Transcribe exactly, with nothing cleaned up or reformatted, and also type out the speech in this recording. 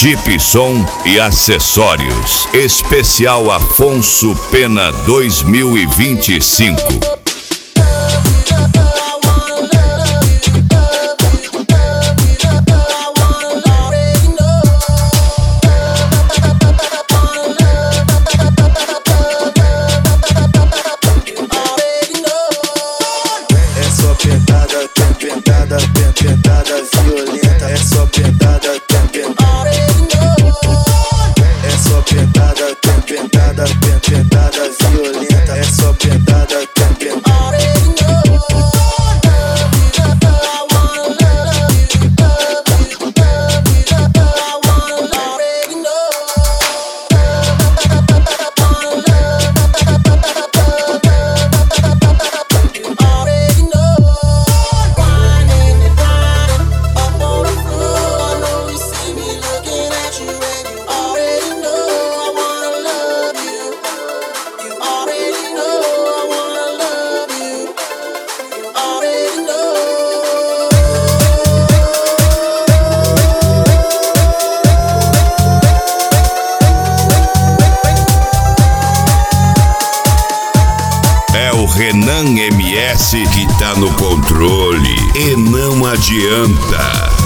Jeep Som e acessórios. Especial Afonso Pena dois mil e vinte e cinco. Pentada, pentada, pentada violenta. É só pentada, pentada. É só pentada, pentada, pentada violenta. É só pentada, pentada. Renan M S que tá no controle e não adianta.